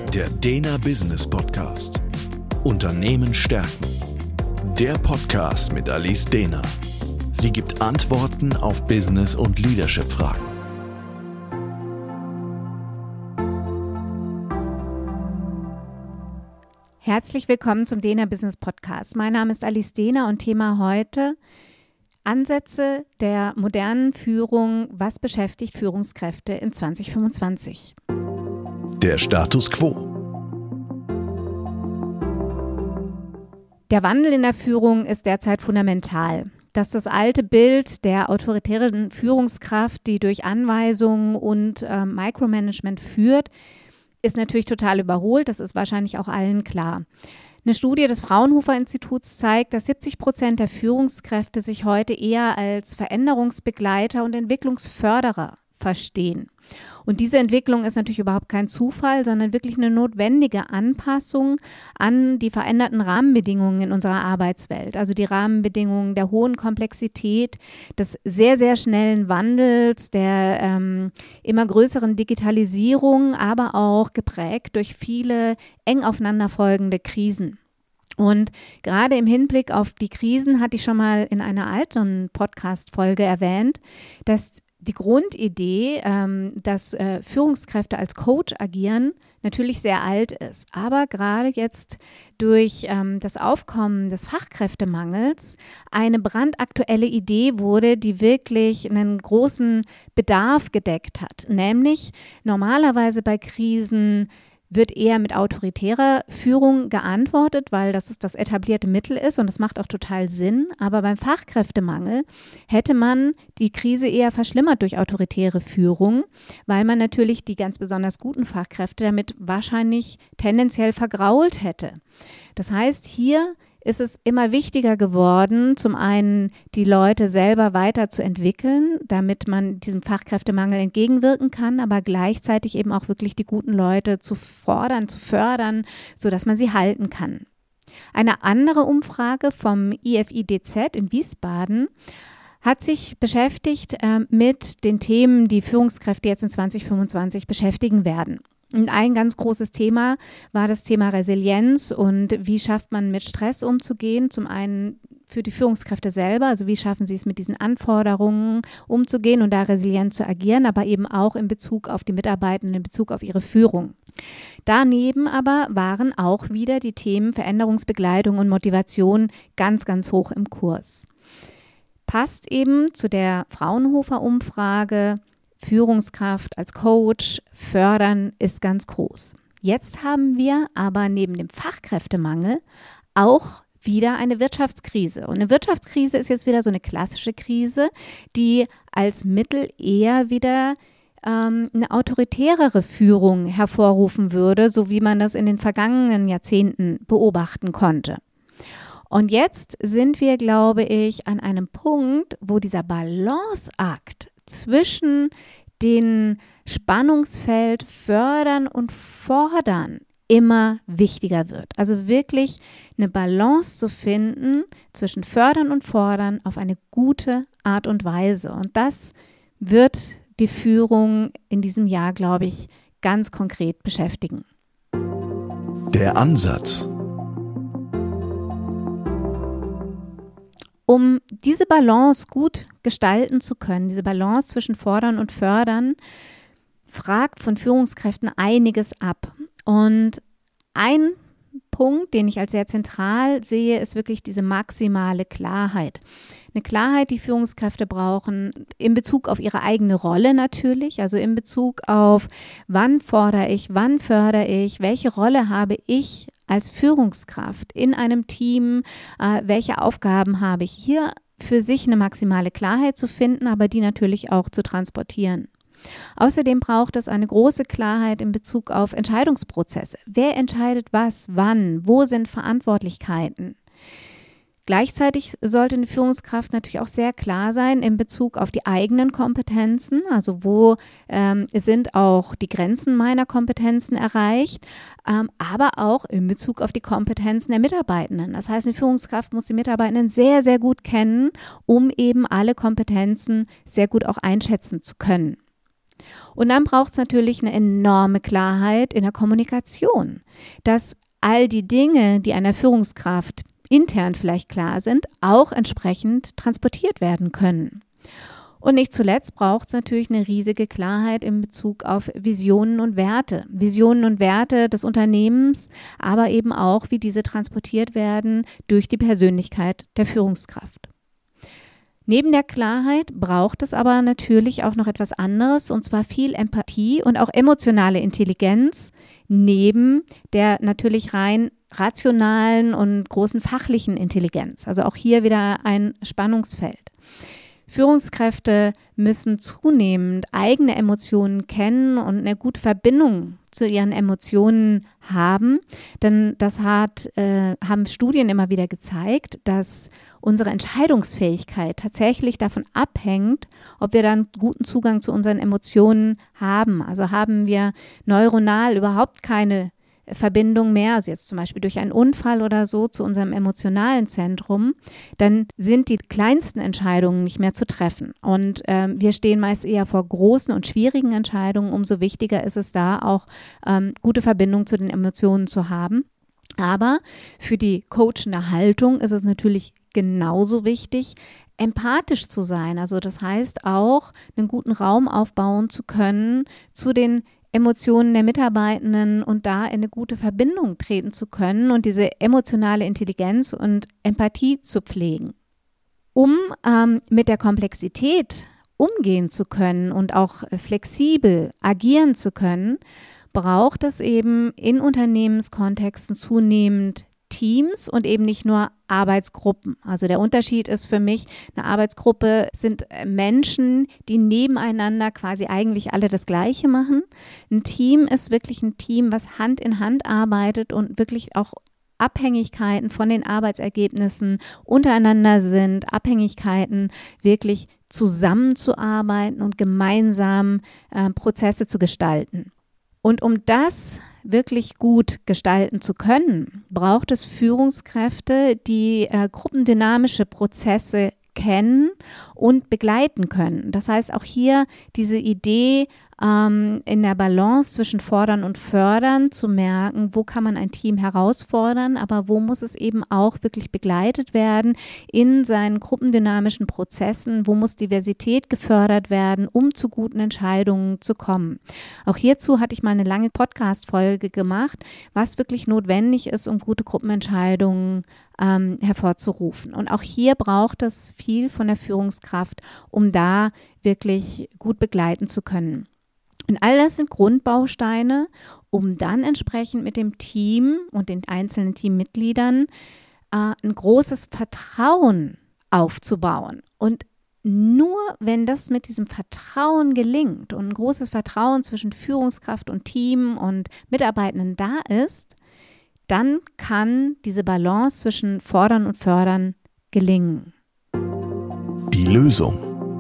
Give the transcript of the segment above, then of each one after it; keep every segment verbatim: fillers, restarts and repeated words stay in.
Der Dena Business Podcast. Unternehmen stärken. Der Podcast mit Alice Dena. Sie gibt Antworten auf Business- und Leadership-Fragen. Herzlich willkommen zum Dena Business Podcast. Mein Name ist Alice Dena und Thema heute: Ansätze der modernen Führung. Was beschäftigt Führungskräfte in zwanzig fünfundzwanzig? Der Status quo. Der Wandel in der Führung ist derzeit fundamental. Dass das alte Bild der autoritären Führungskraft, die durch Anweisungen und äh, Micromanagement führt, ist natürlich total überholt. Das ist wahrscheinlich auch allen klar. Eine Studie des Fraunhofer-Instituts zeigt, dass siebzig Prozent der Führungskräfte sich heute eher als Veränderungsbegleiter und Entwicklungsförderer verstehen. Und diese Entwicklung ist natürlich überhaupt kein Zufall, sondern wirklich eine notwendige Anpassung an die veränderten Rahmenbedingungen in unserer Arbeitswelt. Also die Rahmenbedingungen der hohen Komplexität, des sehr, sehr schnellen Wandels, der ähm, immer größeren Digitalisierung, aber auch geprägt durch viele eng aufeinanderfolgende Krisen. Und gerade im Hinblick auf die Krisen hatte ich schon mal in einer alten Podcast-Folge erwähnt, dass die Grundidee, ähm, dass äh, Führungskräfte als Coach agieren, natürlich sehr alt ist. Aber gerade jetzt durch ähm, das Aufkommen des Fachkräftemangels eine brandaktuelle Idee wurde, die wirklich einen großen Bedarf gedeckt hat. Nämlich normalerweise bei Krisen wird eher mit autoritärer Führung geantwortet, weil das ist das etablierte Mittel ist und das macht auch total Sinn. Aber beim Fachkräftemangel hätte man die Krise eher verschlimmert durch autoritäre Führung, weil man natürlich die ganz besonders guten Fachkräfte damit wahrscheinlich tendenziell vergrault hätte. Das heißt, hier ist es immer wichtiger geworden, zum einen die Leute selber weiterzuentwickeln, damit man diesem Fachkräftemangel entgegenwirken kann, aber gleichzeitig eben auch wirklich die guten Leute zu fordern, zu fördern, sodass man sie halten kann. Eine andere Umfrage vom I F I D Z in Wiesbaden hat sich beschäftigt äh, mit den Themen, die Führungskräfte jetzt in zwanzig fünfundzwanzig beschäftigen werden. Und ein ganz großes Thema war das Thema Resilienz und wie schafft man mit Stress umzugehen. Zum einen für die Führungskräfte selber, also wie schaffen sie es mit diesen Anforderungen umzugehen und da resilient zu agieren, aber eben auch in Bezug auf die Mitarbeitenden, in Bezug auf ihre Führung. Daneben aber waren auch wieder die Themen Veränderungsbegleitung und Motivation ganz, ganz hoch im Kurs. Passt eben zu der Fraunhofer-Umfrage: Führungskraft als Coach fördern ist ganz groß. Jetzt haben wir aber neben dem Fachkräftemangel auch wieder eine Wirtschaftskrise. Und eine Wirtschaftskrise ist jetzt wieder so eine klassische Krise, die als Mittel eher wieder ähm, eine autoritärere Führung hervorrufen würde, so wie man das in den vergangenen Jahrzehnten beobachten konnte. Und jetzt sind wir, glaube ich, an einem Punkt, wo dieser Balanceakt zwischen den Spannungsfeld fördern und fordern immer wichtiger wird. Also wirklich eine Balance zu finden zwischen fördern und fordern auf eine gute Art und Weise. Und das wird die Führung in diesem Jahr, glaube ich, ganz konkret beschäftigen. Der Ansatz. Um diese Balance gut gestalten zu können, diese Balance zwischen Fordern und Fördern, fragt von Führungskräften einiges ab. Und ein Punkt, den ich als sehr zentral sehe, ist wirklich diese maximale Klarheit. Eine Klarheit, die Führungskräfte brauchen in Bezug auf ihre eigene Rolle natürlich, also in Bezug auf, wann fordere ich, wann fördere ich, welche Rolle habe ich als Führungskraft in einem Team, äh, welche Aufgaben habe ich, hier für sich eine maximale Klarheit zu finden, aber die natürlich auch zu transportieren. Außerdem braucht es eine große Klarheit in Bezug auf Entscheidungsprozesse. Wer entscheidet was, wann, wo sind Verantwortlichkeiten? Gleichzeitig sollte eine Führungskraft natürlich auch sehr klar sein in Bezug auf die eigenen Kompetenzen, also wo ähm, sind auch die Grenzen meiner Kompetenzen erreicht, ähm, aber auch in Bezug auf die Kompetenzen der Mitarbeitenden. Das heißt, eine Führungskraft muss die Mitarbeitenden sehr, sehr gut kennen, um eben alle Kompetenzen sehr gut auch einschätzen zu können. Und dann braucht es natürlich eine enorme Klarheit in der Kommunikation, dass all die Dinge, die einer Führungskraft intern vielleicht klar sind, auch entsprechend transportiert werden können. Und nicht zuletzt braucht es natürlich eine riesige Klarheit in Bezug auf Visionen und Werte. Visionen und Werte des Unternehmens, aber eben auch, wie diese transportiert werden durch die Persönlichkeit der Führungskraft. Neben der Klarheit braucht es aber natürlich auch noch etwas anderes, und zwar viel Empathie und auch emotionale Intelligenz, neben der natürlich rein rationalen und großen fachlichen Intelligenz. Also auch hier wieder ein Spannungsfeld. Führungskräfte müssen zunehmend eigene Emotionen kennen und eine gute Verbindung zu ihren Emotionen haben, denn das hat, äh, haben Studien immer wieder gezeigt, dass unsere Entscheidungsfähigkeit tatsächlich davon abhängt, ob wir dann guten Zugang zu unseren Emotionen haben. Also haben wir neuronal überhaupt keine Verbindung mehr, also jetzt zum Beispiel durch einen Unfall oder so zu unserem emotionalen Zentrum, dann sind die kleinsten Entscheidungen nicht mehr zu treffen. Und ähm, wir stehen meist eher vor großen und schwierigen Entscheidungen. Umso wichtiger ist es da auch, ähm, gute Verbindung zu den Emotionen zu haben. Aber für die coachende Haltung ist es natürlich genauso wichtig, empathisch zu sein. Also das heißt auch, einen guten Raum aufbauen zu können zu den Emotionen der Mitarbeitenden und da in eine gute Verbindung treten zu können und diese emotionale Intelligenz und Empathie zu pflegen. Um ähm, mit der Komplexität umgehen zu können und auch flexibel agieren zu können, braucht es eben in Unternehmenskontexten zunehmend Teams und eben nicht nur Arbeitsgruppen. Also der Unterschied ist für mich, eine Arbeitsgruppe sind Menschen, die nebeneinander quasi eigentlich alle das Gleiche machen. Ein Team ist wirklich ein Team, was Hand in Hand arbeitet und wirklich auch Abhängigkeiten von den Arbeitsergebnissen untereinander sind, Abhängigkeiten wirklich zusammenzuarbeiten und gemeinsam äh, Prozesse zu gestalten. Und um das wirklich gut gestalten zu können, braucht es Führungskräfte, die äh, gruppendynamische Prozesse kennen und begleiten können. Das heißt, auch hier diese Idee, ähm, in der Balance zwischen Fordern und Fördern zu merken, wo kann man ein Team herausfordern, aber wo muss es eben auch wirklich begleitet werden in seinen gruppendynamischen Prozessen, wo muss Diversität gefördert werden, um zu guten Entscheidungen zu kommen. Auch hierzu hatte ich mal eine lange Podcast-Folge gemacht, was wirklich notwendig ist, um gute Gruppenentscheidungen ähm, hervorzurufen. Und auch hier braucht es viel von der Führungskraft, um da wirklich gut begleiten zu können. Und all das sind Grundbausteine, um dann entsprechend mit dem Team und den einzelnen Teammitgliedern äh, ein großes Vertrauen aufzubauen. Und nur wenn das mit diesem Vertrauen gelingt und ein großes Vertrauen zwischen Führungskraft und Team und Mitarbeitenden da ist, dann kann diese Balance zwischen Fordern und Fördern gelingen. Die Lösung.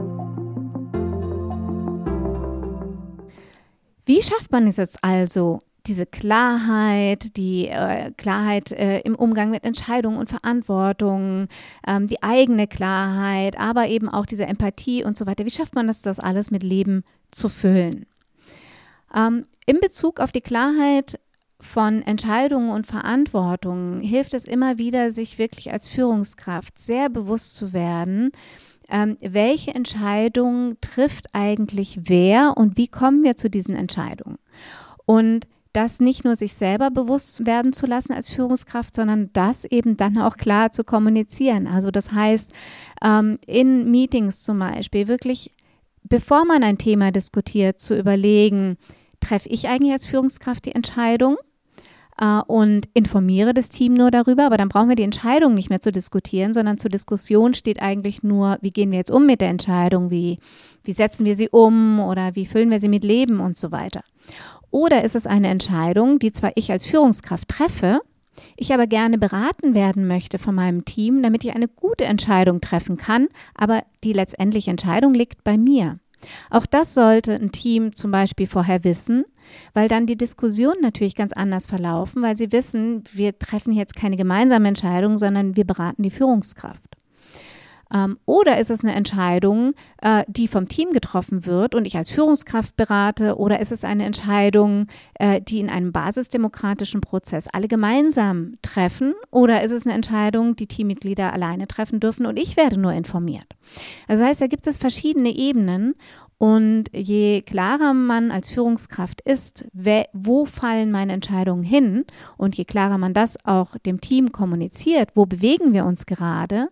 Wie schafft man es jetzt also, diese Klarheit, die äh, Klarheit äh, im Umgang mit Entscheidungen und Verantwortung, ähm, die eigene Klarheit, aber eben auch diese Empathie und so weiter. Wie schafft man es, das alles mit Leben zu füllen? Ähm, in Bezug auf die Klarheit von Entscheidungen und Verantwortung hilft es immer wieder, sich wirklich als Führungskraft sehr bewusst zu werden, Ähm, welche Entscheidung trifft eigentlich wer und wie kommen wir zu diesen Entscheidungen? Und das nicht nur sich selber bewusst werden zu lassen als Führungskraft, sondern das eben dann auch klar zu kommunizieren. Also das heißt, ähm, in Meetings zum Beispiel wirklich, bevor man ein Thema diskutiert, zu überlegen, treffe ich eigentlich als Führungskraft die Entscheidung? Und informiere das Team nur darüber, aber dann brauchen wir die Entscheidung nicht mehr zu diskutieren, sondern zur Diskussion steht eigentlich nur, wie gehen wir jetzt um mit der Entscheidung, wie, wie setzen wir sie um oder wie füllen wir sie mit Leben und so weiter. Oder ist es eine Entscheidung, die zwar ich als Führungskraft treffe, ich aber gerne beraten werden möchte von meinem Team, damit ich eine gute Entscheidung treffen kann, aber die letztendliche Entscheidung liegt bei mir. Auch das sollte ein Team zum Beispiel vorher wissen, weil dann die Diskussionen natürlich ganz anders verlaufen, weil sie wissen, wir treffen jetzt keine gemeinsame Entscheidung, sondern wir beraten die Führungskraft. Ähm, oder ist es eine Entscheidung, äh, die vom Team getroffen wird und ich als Führungskraft berate? Oder ist es eine Entscheidung, äh, die in einem basisdemokratischen Prozess alle gemeinsam treffen? Oder ist es eine Entscheidung, die Teammitglieder alleine treffen dürfen und ich werde nur informiert? Das heißt, da gibt es verschiedene Ebenen. Und je klarer man als Führungskraft ist, wer, wo fallen meine Entscheidungen hin und je klarer man das auch dem Team kommuniziert, wo bewegen wir uns gerade,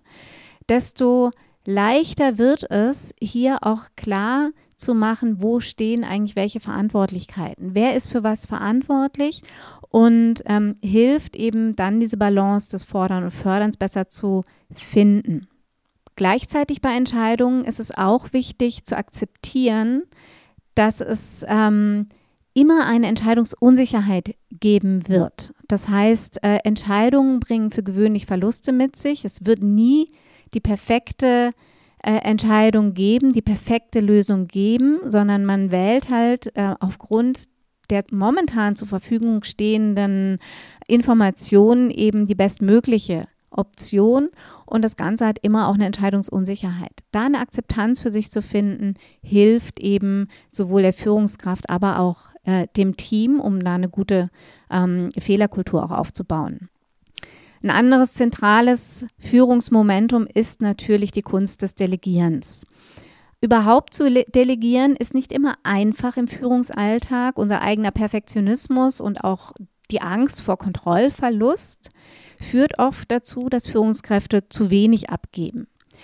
desto leichter wird es, hier auch klar zu machen, wo stehen eigentlich welche Verantwortlichkeiten. Wer ist für was verantwortlich und ähm, hilft eben dann diese Balance des Fordern und Förderns besser zu finden. Gleichzeitig bei Entscheidungen ist es auch wichtig zu akzeptieren, dass es ähm, immer eine Entscheidungsunsicherheit geben wird. Das heißt, äh, Entscheidungen bringen für gewöhnlich Verluste mit sich. Es wird nie die perfekte äh, Entscheidung geben, die perfekte Lösung geben, sondern man wählt halt äh, aufgrund der momentan zur Verfügung stehenden Informationen eben die bestmögliche Option und das Ganze hat immer auch eine Entscheidungsunsicherheit. Da eine Akzeptanz für sich zu finden, hilft eben sowohl der Führungskraft, aber auch äh, dem Team, um da eine gute ähm, Fehlerkultur auch aufzubauen. Ein anderes zentrales Führungsmomentum ist natürlich die Kunst des Delegierens. Überhaupt zu le- delegieren ist nicht immer einfach im Führungsalltag. Unser eigener Perfektionismus und auch die Angst vor Kontrollverlust führt oft dazu, dass Führungskräfte zu wenig abgeben.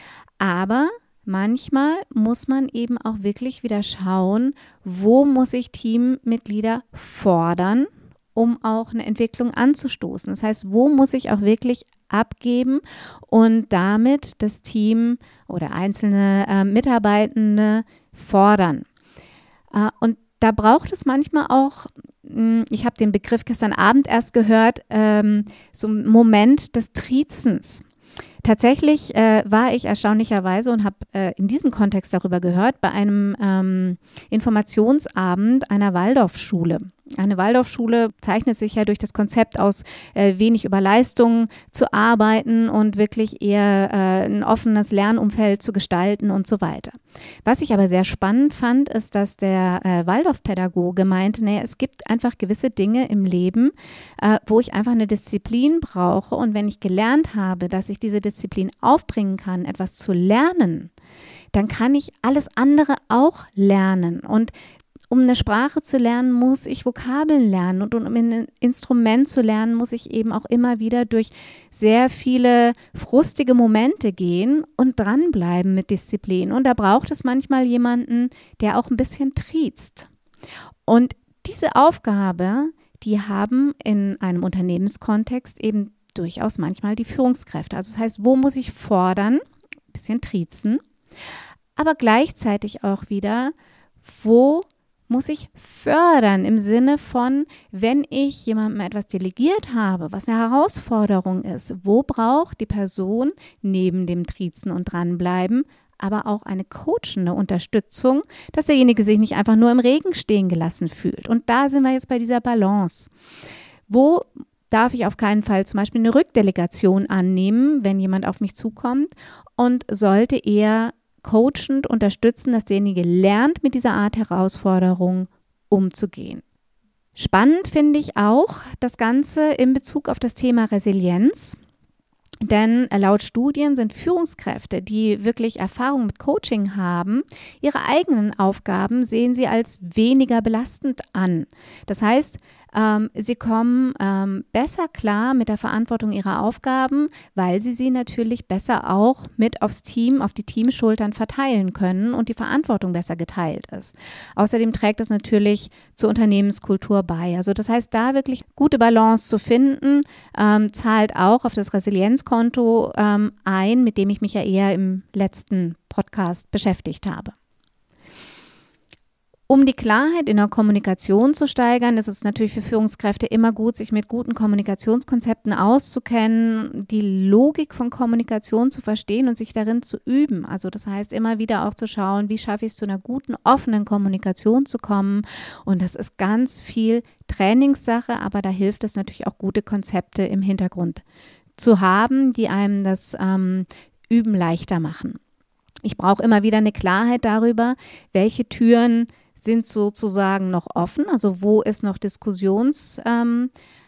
Aber manchmal muss man eben auch wirklich wieder schauen, wo muss ich Teammitglieder fordern, um auch eine Entwicklung anzustoßen. Das heißt, wo muss ich auch wirklich abgeben und damit das Team oder einzelne äh, Mitarbeitende fordern. Äh, und da braucht es manchmal auch, ich habe den Begriff gestern Abend erst gehört, ähm, so ein Moment des Trizens. Tatsächlich äh, war ich erstaunlicherweise und habe äh, in diesem Kontext darüber gehört, bei einem ähm, Informationsabend einer Waldorfschule. Eine Waldorfschule zeichnet sich ja durch das Konzept aus, äh, wenig über Leistungen zu arbeiten und wirklich eher äh, ein offenes Lernumfeld zu gestalten und so weiter. Was ich aber sehr spannend fand, ist, dass der äh, Waldorfpädagoge meinte, naja, es gibt einfach gewisse Dinge im Leben, äh, wo ich einfach eine Disziplin brauche und wenn ich gelernt habe, dass ich diese Disziplin aufbringen kann, etwas zu lernen, dann kann ich alles andere auch lernen und um eine Sprache zu lernen, muss ich Vokabeln lernen und um ein Instrument zu lernen, muss ich eben auch immer wieder durch sehr viele frustige Momente gehen und dranbleiben mit Disziplin. Und da braucht es manchmal jemanden, der auch ein bisschen triezt. Und diese Aufgabe, die haben in einem Unternehmenskontext eben durchaus manchmal die Führungskräfte. Also das heißt, wo muss ich fordern, ein bisschen triezen, aber gleichzeitig auch wieder, wo muss ich fördern im Sinne von, wenn ich jemandem etwas delegiert habe, was eine Herausforderung ist, wo braucht die Person neben dem Triezen und Dranbleiben aber auch eine coachende Unterstützung, dass derjenige sich nicht einfach nur im Regen stehen gelassen fühlt. Und da sind wir jetzt bei dieser Balance. Wo darf ich auf keinen Fall zum Beispiel eine Rückdelegation annehmen, wenn jemand auf mich zukommt und sollte eher coachend unterstützen, dass derjenige lernt, mit dieser Art Herausforderung umzugehen. Spannend finde ich auch das Ganze in Bezug auf das Thema Resilienz. Denn laut Studien sind Führungskräfte, die wirklich Erfahrung mit Coaching haben, ihre eigenen Aufgaben sehen sie als weniger belastend an. Das heißt, ähm, sie kommen ähm, besser klar mit der Verantwortung ihrer Aufgaben, weil sie sie natürlich besser auch mit aufs Team, auf die Teamschultern verteilen können und die Verantwortung besser geteilt ist. Außerdem trägt das natürlich zur Unternehmenskultur bei. Also das heißt, da wirklich gute Balance zu finden, ähm, zahlt auch auf das Resilienzkonto ähm, ein, mit dem ich mich ja eher im letzten Podcast beschäftigt habe. Um die Klarheit in der Kommunikation zu steigern, ist es natürlich für Führungskräfte immer gut, sich mit guten Kommunikationskonzepten auszukennen, die Logik von Kommunikation zu verstehen und sich darin zu üben. Also das heißt, immer wieder auch zu schauen, wie schaffe ich es, zu einer guten, offenen Kommunikation zu kommen. Und das ist ganz viel Trainingssache, aber da hilft es natürlich auch, gute Konzepte im Hintergrund zu haben, die einem das ähm, Üben leichter machen. Ich brauche immer wieder eine Klarheit darüber, welche Türen sind sozusagen noch offen, also wo ist noch Diskussionsspielraum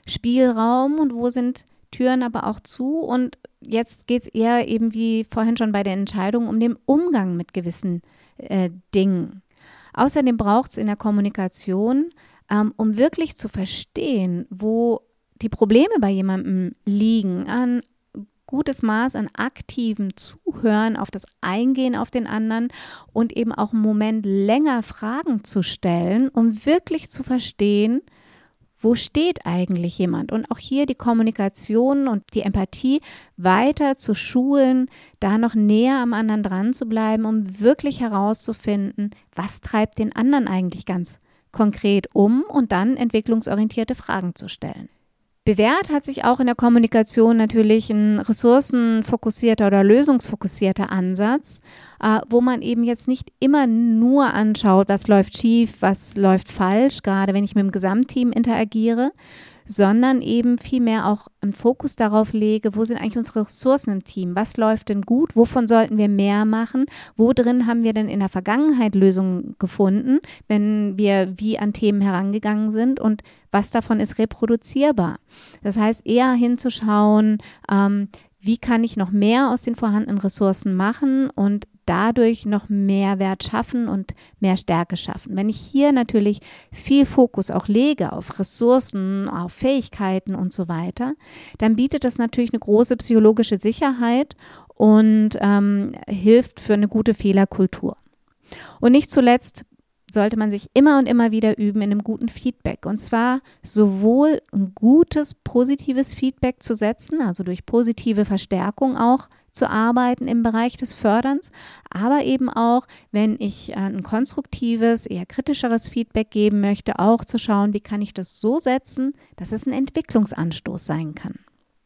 ähm, und wo sind Türen aber auch zu. Und jetzt geht es eher eben wie vorhin schon bei der Entscheidung um den Umgang mit gewissen äh, Dingen. Außerdem braucht es in der Kommunikation, ähm, um wirklich zu verstehen, wo die Probleme bei jemandem liegen, an gutes Maß an aktivem Zuhören, auf das Eingehen auf den anderen und eben auch einen Moment länger Fragen zu stellen, um wirklich zu verstehen, wo steht eigentlich jemand? Und auch hier die Kommunikation und die Empathie weiter zu schulen, da noch näher am anderen dran zu bleiben, um wirklich herauszufinden, was treibt den anderen eigentlich ganz konkret um und dann entwicklungsorientierte Fragen zu stellen. Bewährt hat sich auch in der Kommunikation natürlich ein ressourcenfokussierter oder lösungsfokussierter Ansatz, äh, wo man eben jetzt nicht immer nur anschaut, was läuft schief, was läuft falsch, gerade wenn ich mit dem Gesamtteam interagiere, sondern eben vielmehr auch einen Fokus darauf lege, wo sind eigentlich unsere Ressourcen im Team, was läuft denn gut, wovon sollten wir mehr machen, wo drin haben wir denn in der Vergangenheit Lösungen gefunden, wenn wir wie an Themen herangegangen sind und was davon ist reproduzierbar. Das heißt, eher hinzuschauen, ähm, wie kann ich noch mehr aus den vorhandenen Ressourcen machen und dadurch noch mehr Wert schaffen und mehr Stärke schaffen. Wenn ich hier natürlich viel Fokus auch lege auf Ressourcen, auf Fähigkeiten und so weiter, dann bietet das natürlich eine große psychologische Sicherheit und ähm, hilft für eine gute Fehlerkultur. Und nicht zuletzt sollte man sich immer und immer wieder üben in einem guten Feedback. Und zwar sowohl ein gutes, positives Feedback zu setzen, also durch positive Verstärkung auch zu arbeiten im Bereich des Förderns, aber eben auch, wenn ich ein konstruktives, eher kritischeres Feedback geben möchte, auch zu schauen, wie kann ich das so setzen, dass es ein Entwicklungsanstoß sein kann.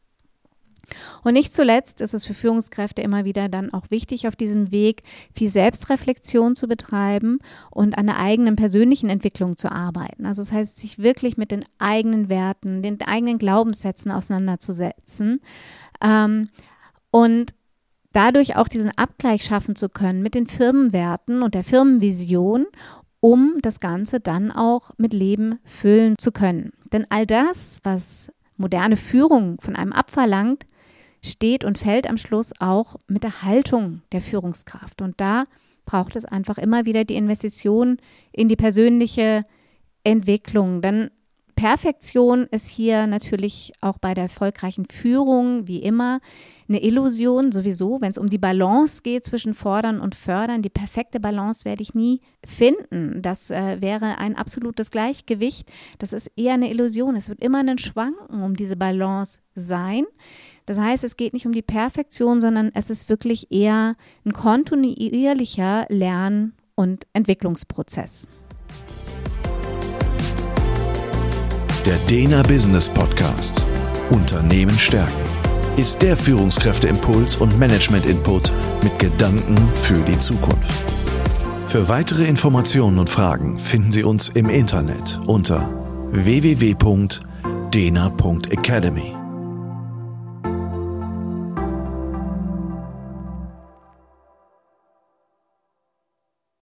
Und nicht zuletzt ist es für Führungskräfte immer wieder dann auch wichtig, auf diesem Weg viel Selbstreflexion zu betreiben und an der eigenen persönlichen Entwicklung zu arbeiten. Also das heißt, sich wirklich mit den eigenen Werten, den eigenen Glaubenssätzen auseinanderzusetzen ähm, und dadurch auch diesen Abgleich schaffen zu können mit den Firmenwerten und der Firmenvision, um das Ganze dann auch mit Leben füllen zu können. Denn all das, was moderne Führung von einem abverlangt, steht und fällt am Schluss auch mit der Haltung der Führungskraft. Und da braucht es einfach immer wieder die Investition in die persönliche Entwicklung. Denn Perfektion ist hier natürlich auch bei der erfolgreichen Führung wie immer eine Illusion sowieso, wenn es um die Balance geht zwischen Fordern und Fördern. Die perfekte Balance werde ich nie finden. Das äh, wäre ein absolutes Gleichgewicht. Das ist eher eine Illusion. Es wird immer ein Schwanken um diese Balance sein. Das heißt, es geht nicht um die Perfektion, sondern es ist wirklich eher ein kontinuierlicher Lern- und Entwicklungsprozess. Der Dena Business Podcast Unternehmen stärken ist der Führungskräfteimpuls und Management-Input mit Gedanken für die Zukunft. Für weitere Informationen und Fragen finden Sie uns im Internet unter w w w punkt dena punkt academy.